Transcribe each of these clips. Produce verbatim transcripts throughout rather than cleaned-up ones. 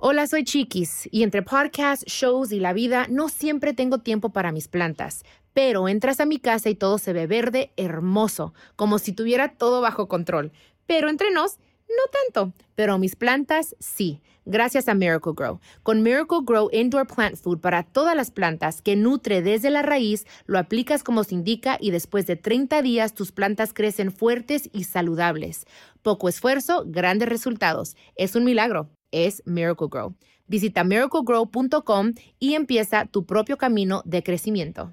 Hola, soy Chiquis y entre podcasts, shows y la vida no siempre tengo tiempo para mis plantas. Pero entras a mi casa y todo se ve verde, hermoso, como si tuviera todo bajo control. Pero entre nos, no tanto. Pero mis plantas, sí. Gracias a Miracle-Gro. Con Miracle-Gro Indoor Plant Food para todas las plantas que nutre desde la raíz, lo aplicas como se indica y después de treinta días tus plantas crecen fuertes y saludables. Poco esfuerzo, grandes resultados. Es un milagro. Es Miracle-Gro. Visita miracle grow punto com y empieza tu propio camino de crecimiento.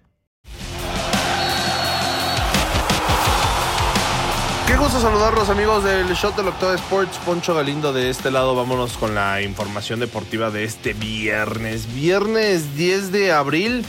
Qué gusto saludarlos, amigos del Shot del Octavo Sports. Poncho Galindo de este lado. Vámonos con la información deportiva de este viernes. Viernes diez de abril.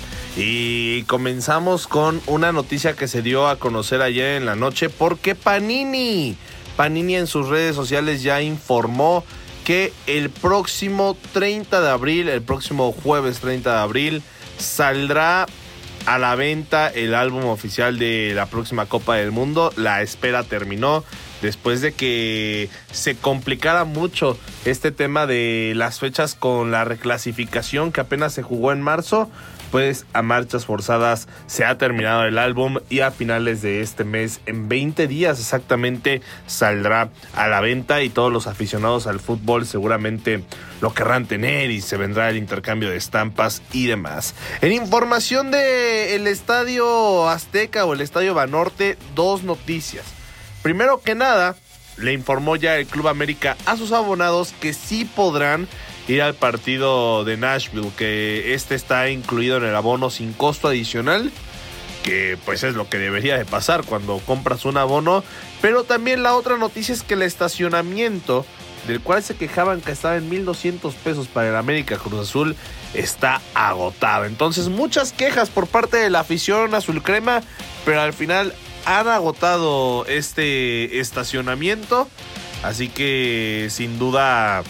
Y comenzamos con una noticia que se dio a conocer ayer en la noche. Porque Panini, Panini en sus redes sociales ya informó que el próximo treinta de abril, el próximo jueves treinta de abril, saldrá a la venta el álbum oficial de la próxima Copa del Mundo. La espera terminó después de que se complicara mucho este tema de las fechas con la reclasificación que apenas se jugó en marzo. Pues a marchas forzadas se ha terminado el álbum y a finales de este mes, en veinte días exactamente, saldrá a la venta y todos los aficionados al fútbol seguramente lo querrán tener y se vendrá el intercambio de estampas y demás. En información del Estadio Azteca o el Estadio Banorte, dos noticias. Primero que nada, le informó ya el Club América a sus abonados que sí podrán ir al partido de Nashville, que este está incluido en el abono sin costo adicional, que pues es lo que debería de pasar cuando compras un abono. Pero también la otra noticia es que el estacionamiento, del cual se quejaban que estaba en mil doscientos pesos para el América Cruz Azul, está agotado. Entonces muchas quejas por parte de la afición azul crema, pero al final han agotado este estacionamiento, así que sin duda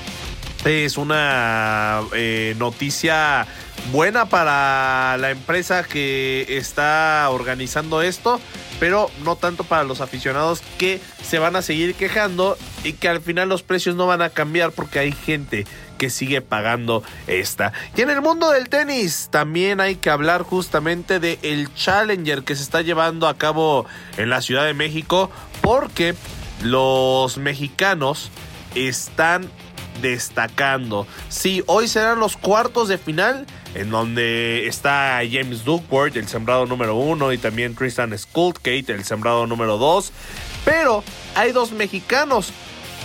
es una eh, noticia buena para la empresa que está organizando esto, pero no tanto para los aficionados que se van a seguir quejando y que al final los precios no van a cambiar porque hay gente que sigue pagando esta. Y en el mundo del tenis también hay que hablar justamente de el Challenger que se está llevando a cabo en la Ciudad de México, porque los mexicanos están destacando. Sí, hoy serán los cuartos de final, en donde está James Duckworth, el sembrado número uno, y también Tristan Skultgate, el sembrado número dos. Pero hay dos mexicanos.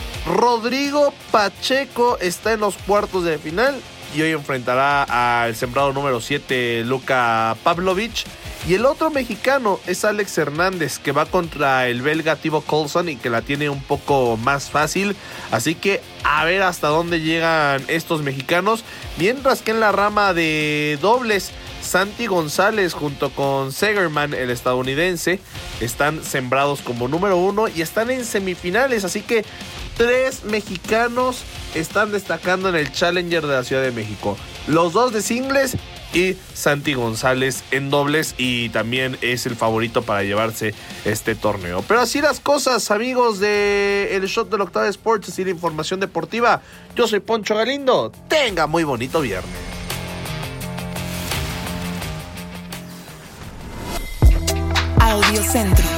Rodrigo Pacheco está en los cuartos de final y hoy enfrentará al sembrado número siete, Luka Pavlovich. Y el otro mexicano es Alex Hernández, que va contra el belga Thibaut Coulson y que la tiene un poco más fácil. Así que a ver hasta dónde llegan estos mexicanos. Mientras que en la rama de dobles, Santi González junto con Segerman, el estadounidense, están sembrados como número uno y están en semifinales. Así que tres mexicanos están destacando en el Challenger de la Ciudad de México. Los dos de singles y Santi González en dobles, y también es el favorito para llevarse este torneo. Pero así las cosas, amigos de el Shot del Octavo Sports, así la información deportiva. Yo soy Poncho Galindo. Tenga muy bonito viernes. Audio Centro.